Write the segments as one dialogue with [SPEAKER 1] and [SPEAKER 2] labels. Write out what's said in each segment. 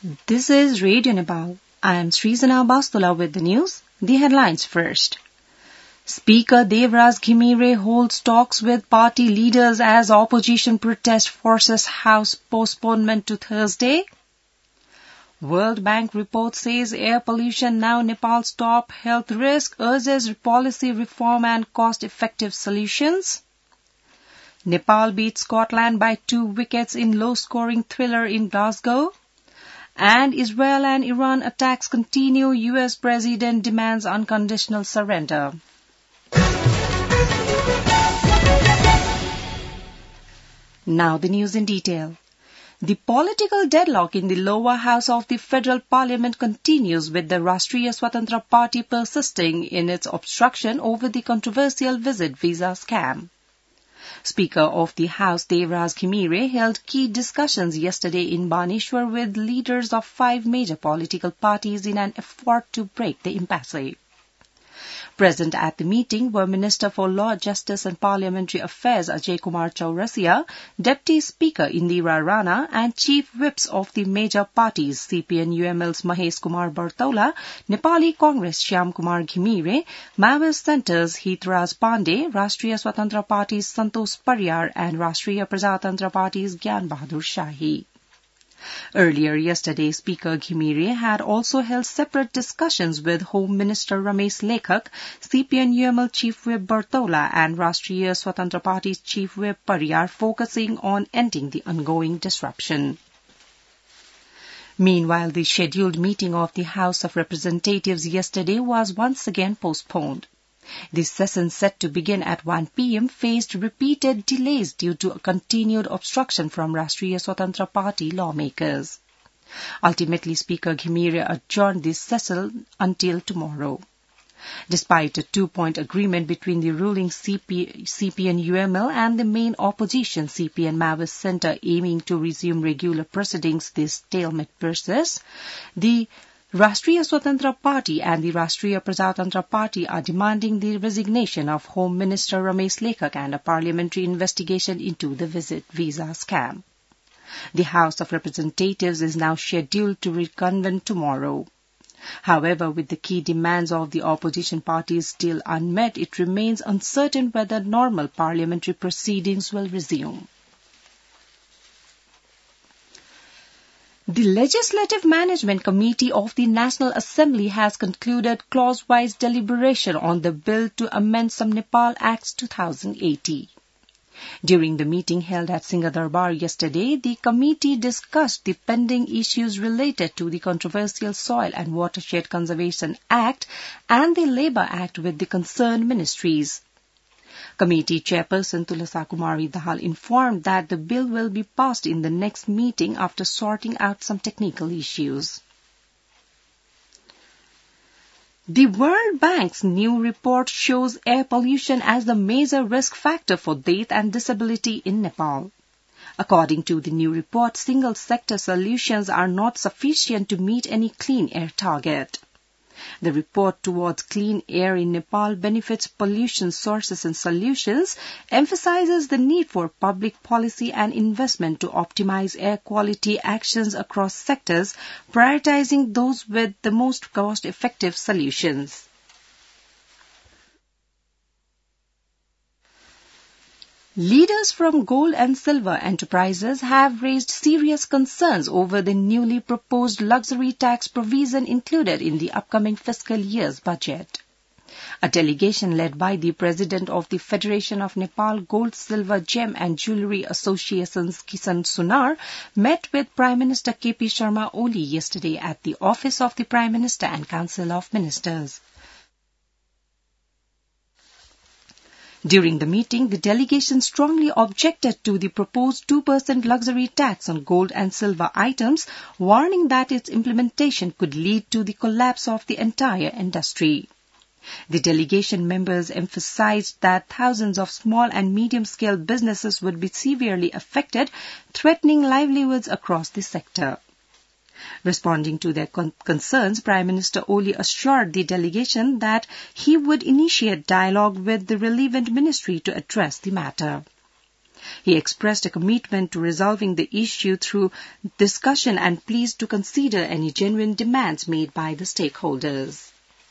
[SPEAKER 1] This is Radio Nepal. I am Srizana Bastula with the news. The headlines first. Speaker Devraj Ghimire holds talks with party leaders as opposition protest forces House postponement to Thursday. World Bank report says air pollution now Nepal's top health risk, urges policy reform and cost-effective solutions. Nepal beats Scotland by 2 wickets in low-scoring thriller in Glasgow. And Israel and Iran attacks continue. U.S. President demands unconditional surrender. Now the news in detail. The political deadlock in the lower house of the federal parliament continues, with the Rashtriya Swatantra Party persisting in its obstruction over the controversial visit visa scam. Speaker of the House Devraj Ghimire held key discussions yesterday in Baneshwar with leaders of 5 major political parties in an effort to break the impasse. Present at the meeting were Minister for Law, Justice and Parliamentary Affairs Ajay Kumar Chaurasia, Deputy Speaker Indira Rana and Chief Whips of the major parties CPN-UML's Mahesh Kumar Bartola, Nepali Congress Shyam Kumar Ghimire, Maoist Centre's Hitraj Pandey, Rashtriya Swatantra Party's Santosh Pariyar and Rashtriya Prajatantra Party's Gyan Bahadur Shahi. Earlier yesterday, Speaker Ghimire had also held separate discussions with Home Minister Ramesh Lekhak, CPN-UML Chief Whip Bartola and Rashtriya Swatantra Party's Chief Whip Pariyar, focusing on ending the ongoing disruption. Meanwhile, the scheduled meeting of the House of Representatives yesterday was once again postponed. The session set to begin at 1 p.m. faced repeated delays due to a continued obstruction from Rashtriya Swatantra Party lawmakers. Ultimately, Speaker Ghimire adjourned this session until tomorrow. Despite a 2-point agreement between the ruling CPN-UML and the main opposition CPN Maoist Centre aiming to resume regular proceedings, this stalemate persists. The Rashtriya Swatantra Party and the Rashtriya Prajatantra Party are demanding the resignation of Home Minister Ramesh Lekhak and a parliamentary investigation into the visit visa scam. The House of Representatives is now scheduled to reconvene tomorrow. However, with the key demands of the opposition parties still unmet, it remains uncertain whether normal parliamentary proceedings will resume. The Legislative Management Committee of the National Assembly has concluded clause-wise deliberation on the bill to amend some Nepal Acts 2080. During the meeting held at Singhadarbar yesterday, the committee discussed the pending issues related to the controversial Soil and Watershed Conservation Act and the Labour Act with the concerned ministries. Committee Chairperson Tulasa Kumari Dahal informed that the bill will be passed in the next meeting after sorting out some technical issues. The World Bank's new report shows air pollution as the major risk factor for death and disability in Nepal. According to the new report, single-sector solutions are not sufficient to meet any clean air target. The report towards clean air in Nepal benefits pollution sources and solutions emphasizes the need for public policy and investment to optimize air quality actions across sectors, prioritizing those with the most cost-effective solutions. Leaders from gold and silver enterprises have raised serious concerns over the newly proposed luxury tax provision included in the upcoming fiscal year's budget. A delegation led by the President of the Federation of Nepal Gold, Silver, Gem and Jewellery Associations, Kisan Sunar, met with Prime Minister KP Sharma Oli yesterday at the office of the Prime Minister and Council of Ministers. During the meeting, the delegation strongly objected to the proposed 2% luxury tax on gold and silver items, warning that its implementation could lead to the collapse of the entire industry. The delegation members emphasized that thousands of small and medium-scale businesses would be severely affected, threatening livelihoods across the sector. Responding to their concerns, Prime Minister Oli assured the delegation that he would initiate dialogue with the relevant ministry to address the matter. He expressed a commitment to resolving the issue through discussion and pleased to consider any genuine demands made by the stakeholders.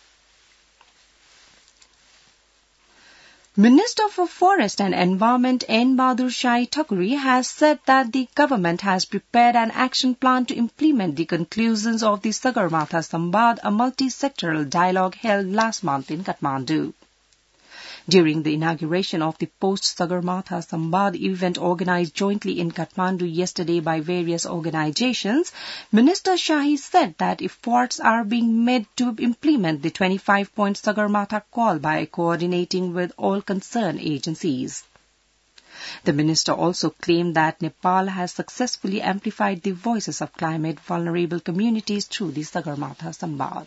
[SPEAKER 1] Minister for Forest and Environment N. Bahadur Shahi Thakuri has said that the government has prepared an action plan to implement the conclusions of the Sagarmatha Samvad, a multi-sectoral dialogue held last month in Kathmandu. During the inauguration of the post-Sagarmatha Samvad event organized jointly in Kathmandu yesterday by various organizations, Minister Shahi said that efforts are being made to implement the 25-point Sagarmatha call by coordinating with all concerned agencies. The minister also claimed that Nepal has successfully amplified the voices of climate-vulnerable communities through the Sagarmatha Samvad.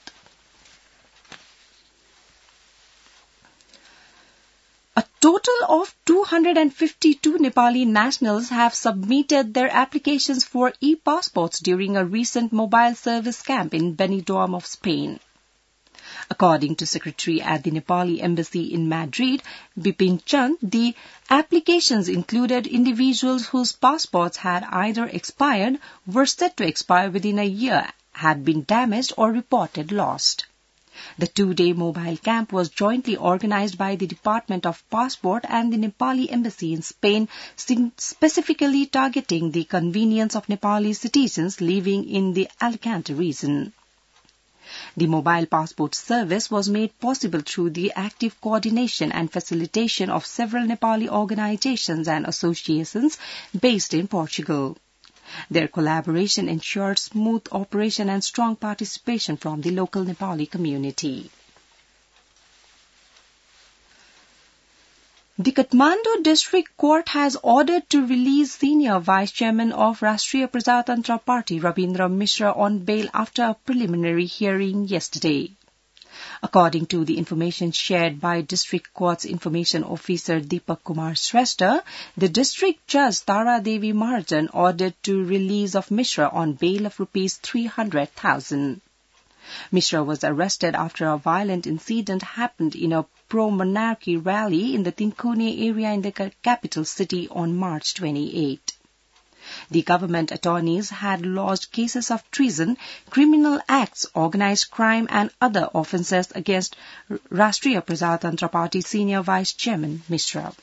[SPEAKER 1] A total of 252 Nepali nationals have submitted their applications for e-passports during a recent mobile service camp in Benidorm of Spain. According to Secretary at the Nepali Embassy in Madrid, Bipin Chand, the applications included individuals whose passports had either expired, were set to expire within a year, had been damaged or reported lost. The 2-day mobile camp was jointly organized by the Department of Passport and the Nepali Embassy in Spain, specifically targeting the convenience of Nepali citizens living in the Alicante region. The mobile passport service was made possible through the active coordination and facilitation of several Nepali organizations and associations based in Portugal. Their collaboration ensured smooth operation and strong participation from the local Nepali community. The Kathmandu District Court has ordered to release Senior Vice Chairman of Rashtriya Prajatantra Party Rabindra Mishra on bail after a preliminary hearing yesterday. According to the information shared by District Court's Information Officer Deepak Kumar Shrestha, the District Judge Tara Devi Mahajan ordered to release of Mishra on bail of ₹300,000. Mishra was arrested after a violent incident happened in a pro-monarchy rally in the Tinkuni area in the capital city on March 28. The government attorneys had lodged cases of treason, criminal acts, organized crime and other offences against Rashtriya Prajatantra Party Senior Vice Chairman Mishra.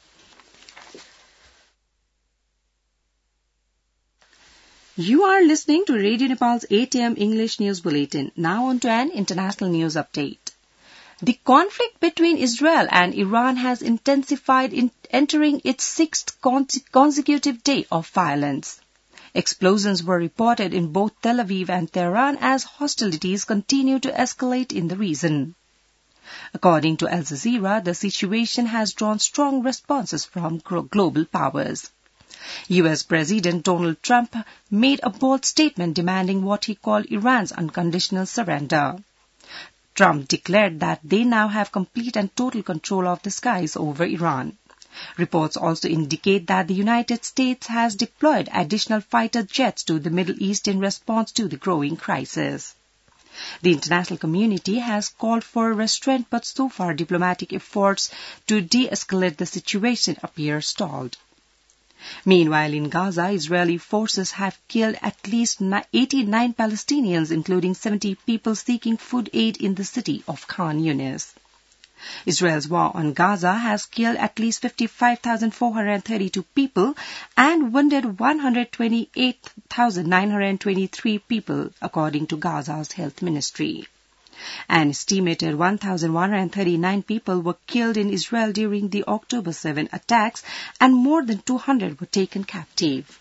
[SPEAKER 1] You are listening to Radio Nepal's 8 a.m. English News Bulletin. Now on to an international news update. The conflict between Israel and Iran has intensified, entering its sixth consecutive day of violence. Explosions were reported in both Tel Aviv and Tehran as hostilities continue to escalate in the region. According to Al Jazeera, the situation has drawn strong responses from global powers. U.S. President Donald Trump made a bold statement demanding what he called Iran's unconditional surrender. Trump declared that they now have complete and total control of the skies over Iran. Reports also indicate that the United States has deployed additional fighter jets to the Middle East in response to the growing crisis. The international community has called for restraint, but so far diplomatic efforts to de-escalate the situation appear stalled. Meanwhile, in Gaza, Israeli forces have killed at least 89 Palestinians, including 70 people seeking food aid in the city of Khan Yunis. Israel's war on Gaza has killed at least 55,432 people and wounded 128,923 people, according to Gaza's health ministry. An estimated 1,139 people were killed in Israel during the October 7 attacks, and more than 200 were taken captive.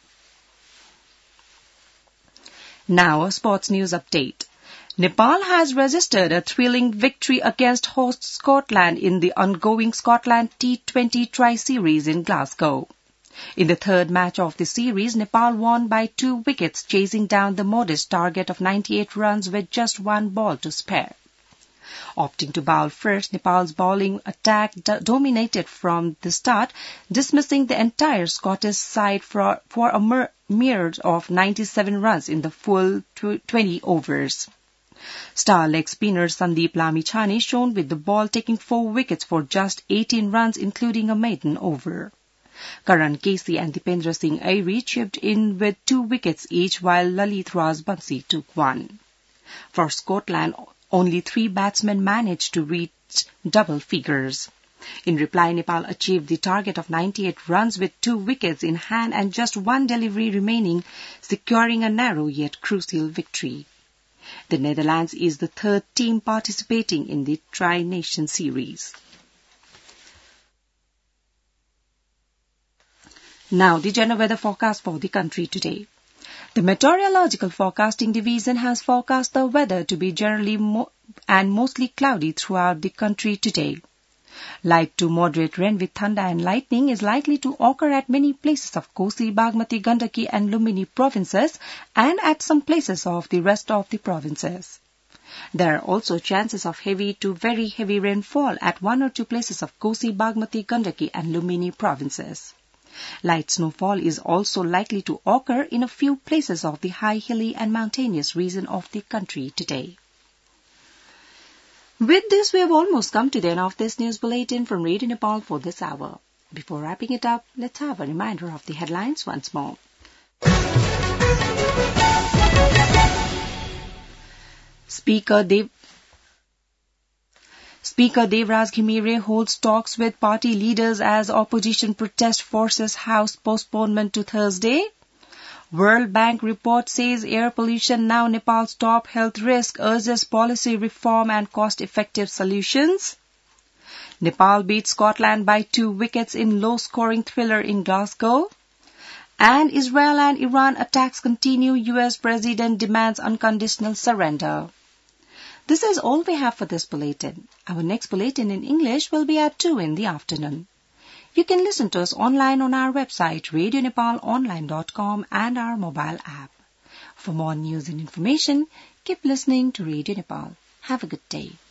[SPEAKER 1] Now, a sports news update. Nepal has registered a thrilling victory against host Scotland in the ongoing Scotland T20 Tri-Series in Glasgow. In the third match of the series, Nepal won by 2 wickets, chasing down the modest target of 98 runs with just 1 ball to spare. Opting to bowl first, Nepal's bowling attack dominated from the start, dismissing the entire Scottish side for a mere of 97 runs in the full 20 overs. Star leg spinner Sandeep Lamichhane shone with the ball, taking 4 wickets for just 18 runs, including a maiden over. Karan Casey and Dipendra Singh Airi chipped in with 2 wickets each, while Lalit Raj Bansi took 1. For Scotland, only 3 batsmen managed to reach double figures. In reply, Nepal achieved the target of 98 runs with 2 wickets in hand and just 1 delivery remaining, securing a narrow yet crucial victory. The Netherlands is the 3rd team participating in the Tri-Nation Series. Now, the general weather forecast for the country today. The Meteorological Forecasting Division has forecast the weather to be generally and mostly cloudy throughout the country today. Light to moderate rain with thunder and lightning is likely to occur at many places of Kosi, Bagmati, Gandaki and Lumbini provinces and at some places of the rest of the provinces. There are also chances of heavy to very heavy rainfall at 1 or 2 places of Kosi, Bagmati, Gandaki and Lumbini provinces. Light snowfall is also likely to occur in a few places of the high hilly and mountainous region of the country today. With this, we have almost come to the end of this news bulletin from Radio Nepal for this hour. Before wrapping it up, let's have a reminder of the headlines once more. Speaker Devraj Ghimire holds talks with party leaders as opposition protest forces House postponement to Thursday. World Bank report says air pollution now Nepal's top health risk, urges policy reform and cost-effective solutions. Nepal beats Scotland by 2 wickets in low-scoring thriller in Glasgow. And Israel and Iran attacks continue, US President demands unconditional surrender. This is all we have for this bulletin. Our next bulletin in English will be at 2 in the afternoon. You can listen to us online on our website, radionepalonline.com, and our mobile app. For more news and information, keep listening to Radio Nepal. Have a good day.